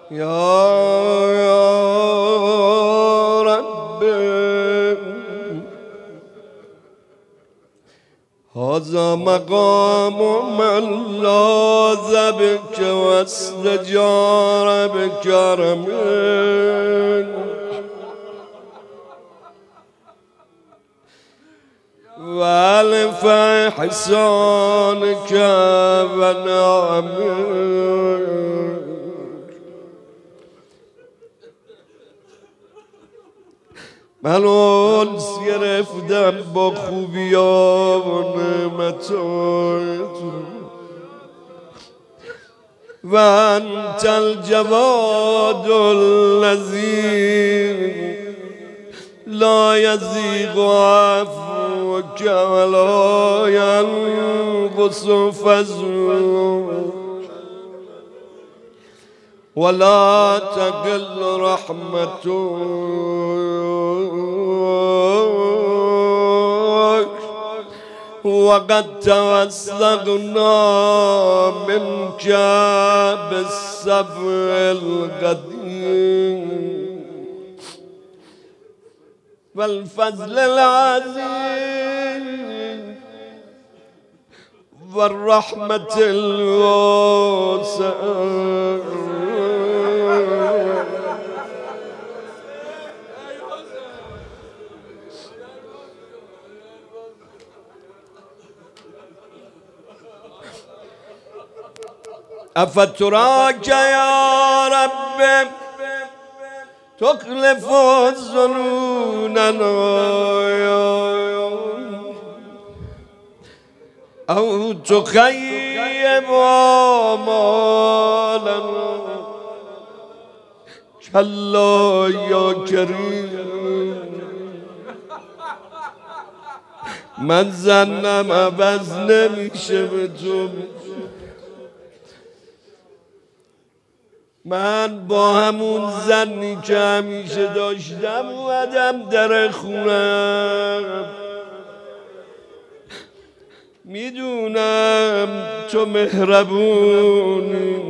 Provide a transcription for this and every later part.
يا رب هذا مقام من لاذ بك واستجار بكرمك وألف إحسانك ونعمك من انس گرفتم با خوبی‌ها و نعمتات و انت الجواد الذی لا یزیغ عفوک ولا ینقص فضلک ولا تقل رحمتك وقد توسقنا منك بالسبع القديم والفضل العظيم والرحمة الواسعة أفتراك يا رب تخلف ظنوننا أو تخيب آمالنا كلا يا كريم من ظنم عوض نمیشه به تو من با همون ظنی که همیشه داشتم اومدم در خونم میدونم تو مهربونی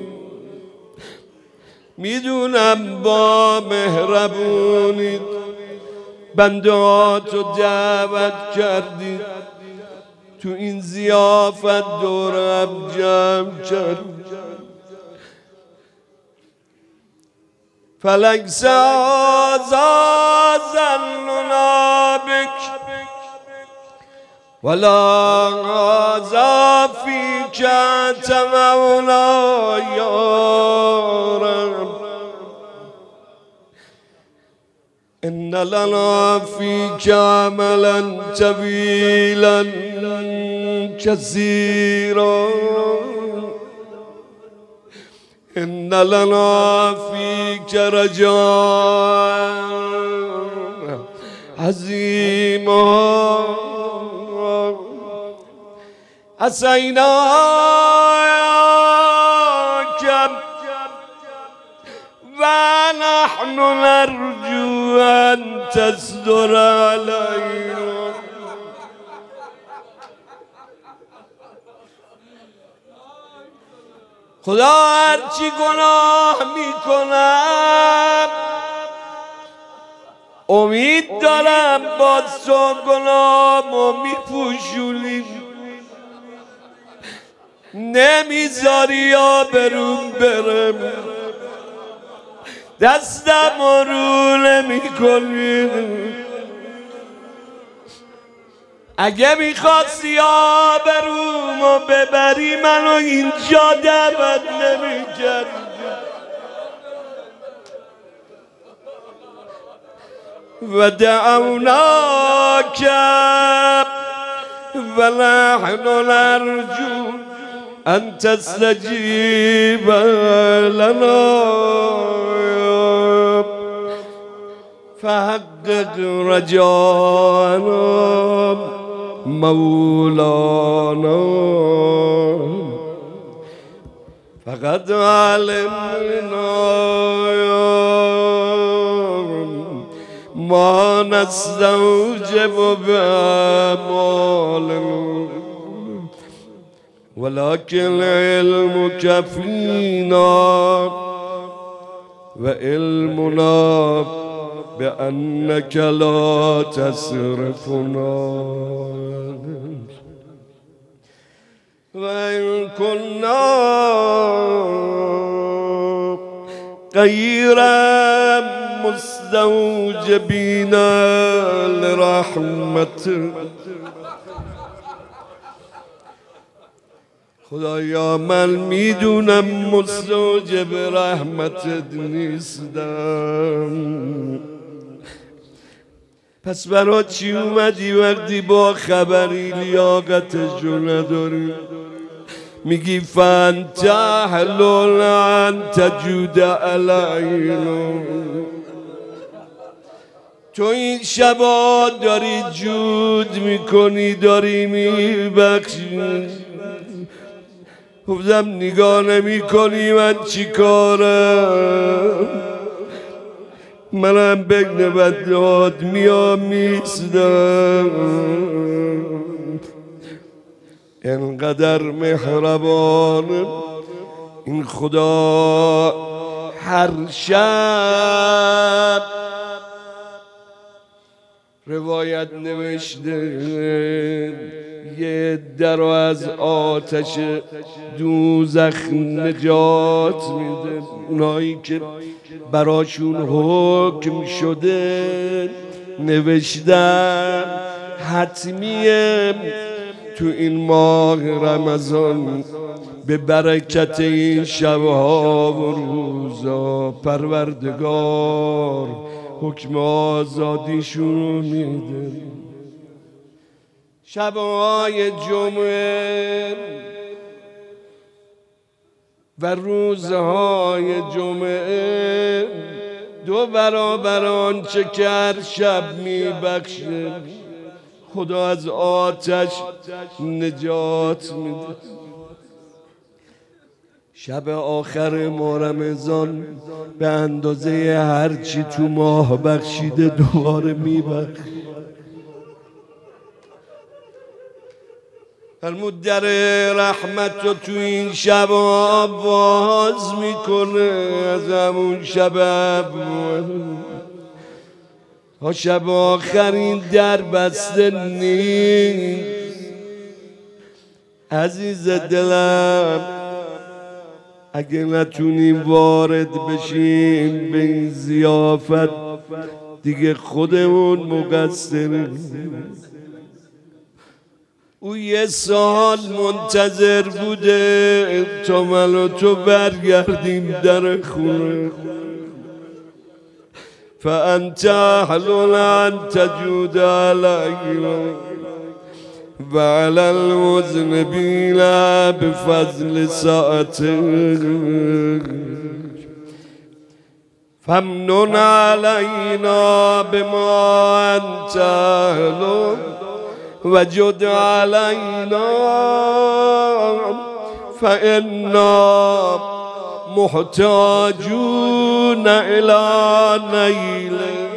میدونم با مهربونی بنده ها تو دعوت کردی تو این ضیافت دورم جمع کردی فليس هذا ظننا بك ولا هذا فيك تمونا يا رب إن لنا فيك عملا طويلا كثيرا إن لنا فيك رجاء عظيما عصيناك ونحن نرجو أن تصدر علينا خدا هرچی گناه میکنم امید دارم با تو گناهمو میپوشونی نمیذاری آبروم برم دستم رو نمیکنی اگه میخواستی آبرومو ببری منو اینجا دعوت نمیکردی و دعوناک و نحن نرجو ان تستجیب لنا فحقق رجانا مولانا فقد علمنا ما نستوجب بأعمالنا ولكن علمك فينا و علمنا بأنك لا تصرفنا و ان كنا غير مستوجبين لرحمتك. خدایا من میدونم مستوجب رحمتت نیستم، پس برای چی اومدی وقتی با خبری لیاقتشو نداری؟ میگی فانتحلل ان تجود علینا. تو این شبا داری جود میکنی، داری میبخشی. گفتم نگاه نمی کنی من چی کارم؟ منم بگن بدلات میام میستم. انقدر مهربان این خدا. هر شب روایت نوشته یه در از آتش دوزخ نجات میده، اونایی که براشون حکم شده نوشتن حتمیه تو این ماه رمضان به برکت این شبها و روزا پروردگار حکم آزادیشون میده. شبهای جمعه و روزهای جمعه دو برابر آنچه که هر شب میبخشه خدا از آتش نجات میده. شب آخر ماه رمضان به اندازه هرچی تو ماه بخشیده دوباره میبخشه. فرمود در رحمت رو تو این شب باز میکنه. از همون شب تا شب آخرین در بسته نیست. عزیز دلم اگه نتونیم وارد بشیم به این ضیافت دیگه خودمون مقصریم. او یه سال منتظر بوده تا من و تو برگردیم در خونه. فانت حلول ان تجود علینا و علی المذنبین بفضل ساعتک فمنن علینا بما انت اهل وجد علینا فإنا محتاجون الی نیلک.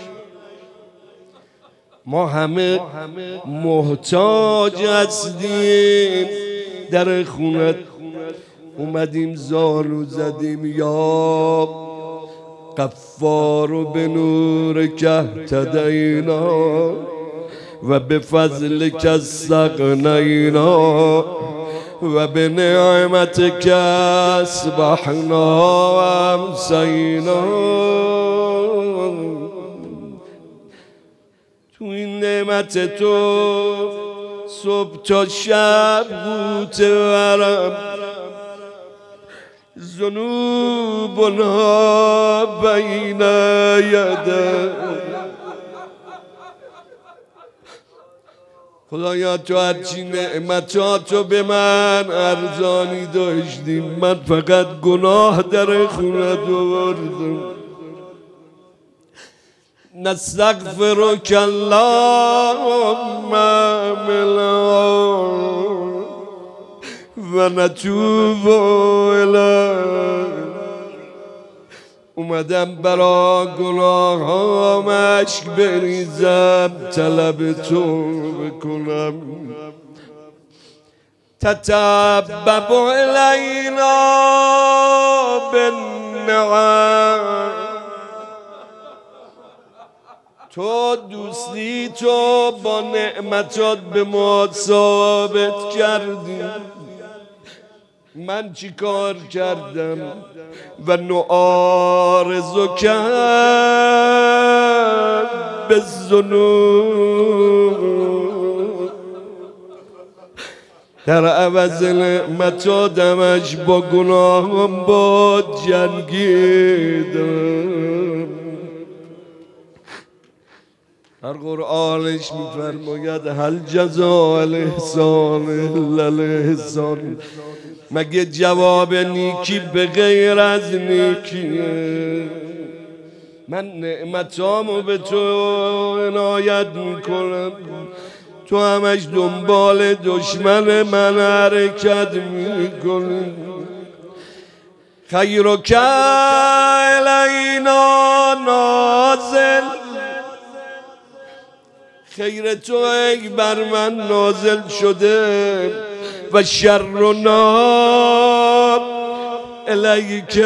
ما همه محتاج هستیم در خونت اومدیم زانو زدیم یا غفار به نور که اهتدینا و به فضل که استغنینا و به نعمت که اصبحنا و امسینا. تو این نعمت تو صبح تا شب غوطه ورم. ذنوبنا بین یدیک. خدایا تو هرچی نعمتاتو به من ارزانی داشتیم، من فقط گناه در خونت آوردم. نستغفرک اللهم و نتوب الیک. اومدم برا گناهام اشک بریزم، طلب تو بکنم. تتبب الینا بالنعمت النعم تو دوستی تو با نعمتات به ما ثابت کردی من چی کار کردم و نعارضو کرد به ذنوب در عوض نعمتاتمش با گناهم با جنگیدم در قرآنش میفرماید هل جزاء الاحسان الا الاحسان مگه جواب نیکی به غیر از نیکیه من نعمتامو به تو عنایت میکنم تو همش دنبال دشمن من حرکت میکنی خیرک الینا نازل خیر تو ای بر من نازل شده و شرنا الیک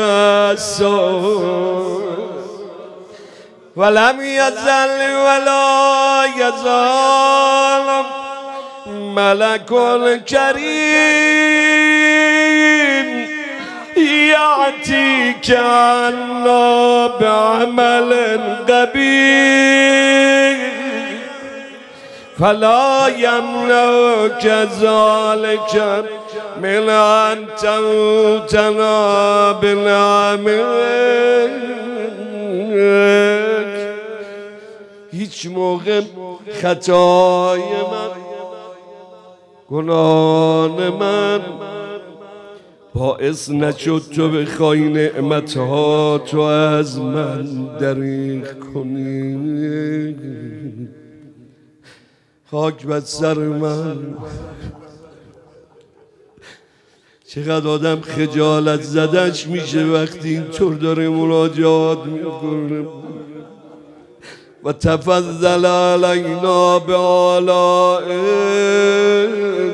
سار ولم یزل ولا یزال ملک کریم یعطیک عنا بعمل قبیح فلا یمنعک ذلک من ان تموتنا بنعمک هیچ موقع خطای من گناه من باعث نشد تو بخوای نعمتها تو از من دریغ کنی خاک بر سر من چقدر آدم خجالت زدش میشه وقتی اینطور داره مناجات میکنه و تفضل علینا بآلائک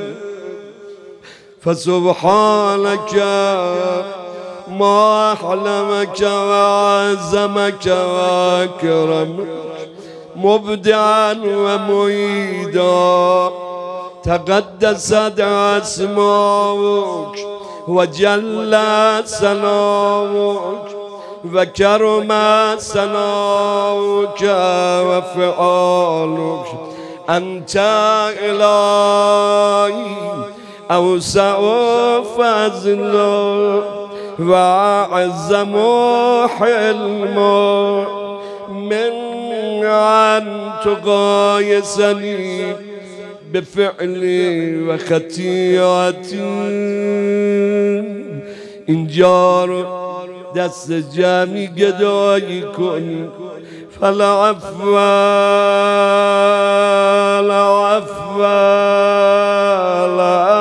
فسبحانک ما احلمک و عظمک و اکرمک مبدعا و معیدا تقدست اسماؤک و جل ثناؤک و کرم ثناؤک و فعالک انت الهی اوسع فضلا و اعظم حلما من ان تقایسنی بفعلی و خطیئتی اینجا رو دست جمعی گدایی کنی فلا عفو لا عفو لا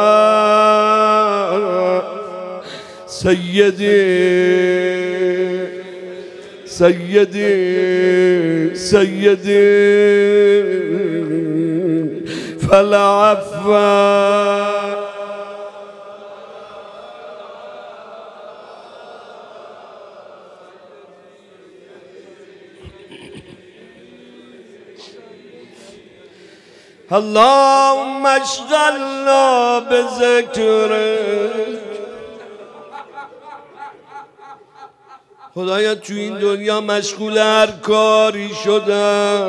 سیدی سیدی سیدی فلا عفو اللهم اشغلنا بذکرک خدایا تو این دنیا مشغول هر کاری شدم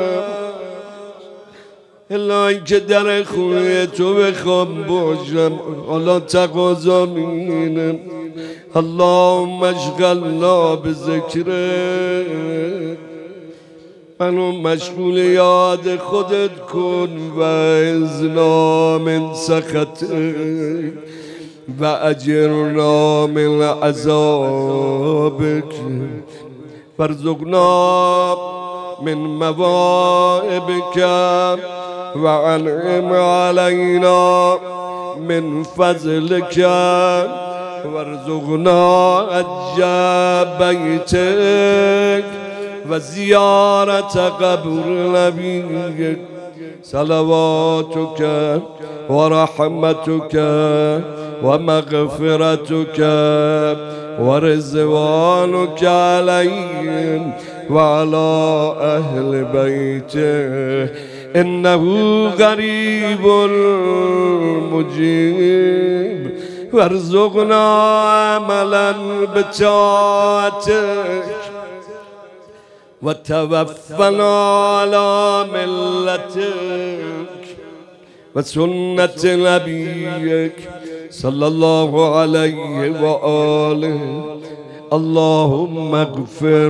الا اینکه در خونه تو بخوام باشم حالا تقاضا می‌کنم اللهم اشغلنا بذکرک منو مشغول یاد خودت کن و اذنا من سخطک و اجرنا من عذابک وارزقنا من مواهبک و انعم علینا من فضلک وارزقنا حج بیتک و زیارت قبر نبیک صلواتک و رحمتک و مغفرتک ورضوانك عليهم وعلى أهل بيته إنه قريب مجيب وارزقنا عملا بطاعتك وتوفنا على ملتك وسنة نبيك صلى الله عليه وآله. اللهم اغفر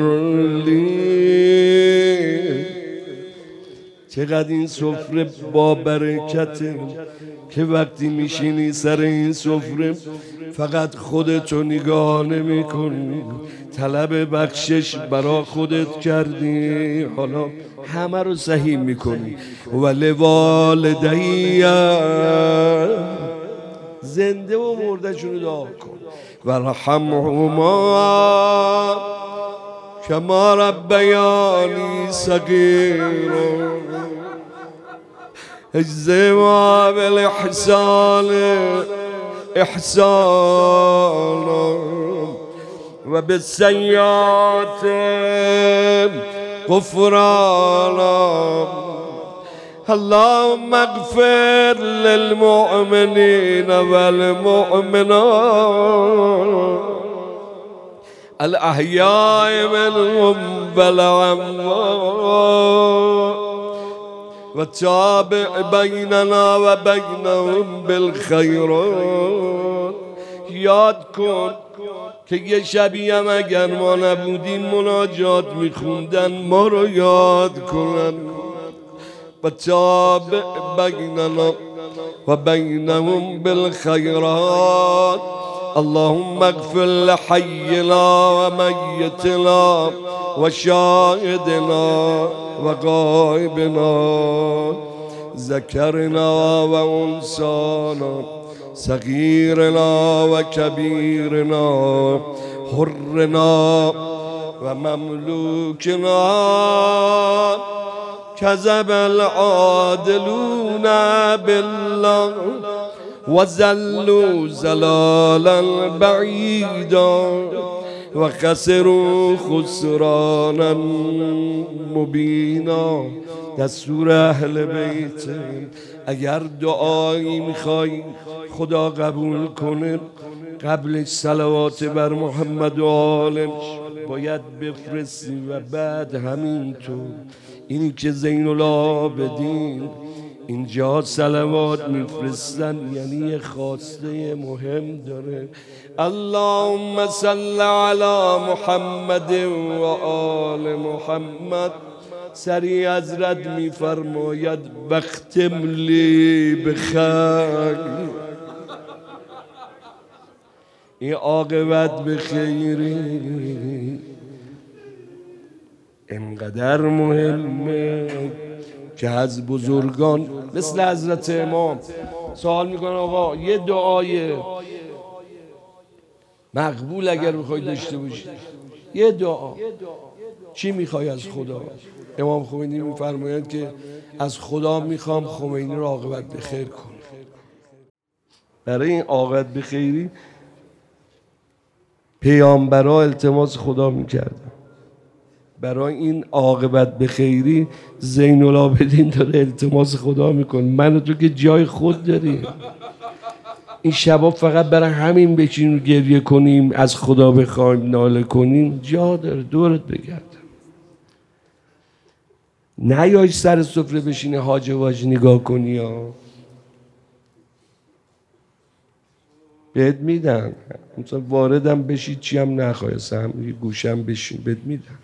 لي. چقدر این سفره با برکته که وقتی میشینی سر این سفره فقط خودتو نگاه نمی کنی، طلب بخشش برا خودت کردی، حالا همه رو صحیح میکنی. ولی والدی زنده و مرده شونو دعا کن. ورحمهما کما ربیانی صغیرا اجزما بالاحسان احسانا و بالسیئات غفرانا. اللهم اغفر للمؤمنين والمؤمنات الأحياء منهم والأموات وتابع بيننا وبينهم بالخيرات. یاد کن که یه شبی هم اگر ما نبودیم مناجات میخوندن، ما رو یاد کنن. وتابع بيننا وبينهم بالخيرات. اللهم اغفر لحينا وميتنا وشاهدنا وغائبنا ذكرنا وانثانا صغيرنا وكبيرنا حرنا ومملوكنا. كذب العادلون بالله وزلوا زلالا بعيدا وخسروا خسرانا مبینا. دستور اهل بیت اگر دعایی میخوای خدا قبول کنه، قبلش صلوات بر محمد و آلش باید بفرستی و بعد همینطور. اینی که زین العابدین اینجا صلوات میفرستن یعنی یه خواسته مهم داره. اللهم صل علی محمد و آل محمد. سریع حضرت میفرماید بختم لی بخیر. این عاقبت بخیری اینقدر مهمه که از بزرگان مثل حضرت امام سوال میکنن آقا یه دعای مقبول اگر بخوای داشته باشی، یه دعا چی میخوای از خدا؟ امام خمینی میفرمایند که از خدا میخوام خمینی رو عاقبت بخیر کن. برای این عاقبت بخیری پیامبرا التماس خدا میکردن. برای این عاقبت بخیری زین العابدین داره التماس خدا میکن. من و تو که جای خود داریم. این شباب فقط برای همین بچین گریه کنیم، از خدا بخوایم، ناله کنیم، جا داره دورت بگردم. نیای سر سفره بشینه حاج واج نگاه کنی ها. بهت میدن مثلا واردم بشی چی هم نخواستم یه گوشم بشین بهت میدن،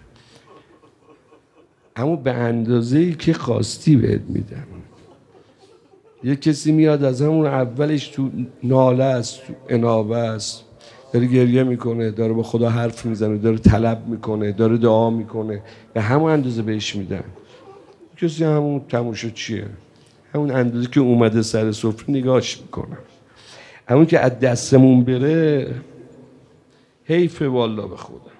اما به اندازه‌ای که خواستی بهت میدن. یه کسی میاد از همون اولش تو ناله است، تو انابه است، داره گریه میکنه، داره با خدا حرف میزنه، داره طلب میکنه، داره دعا میکنه، به همون اندازه بهش میدن. کسی همون تماشا چیه؟ همون اندازه که اومده سر سفره نگاهش میکنن. همون که از دستمون بره حیفه والله به خدا.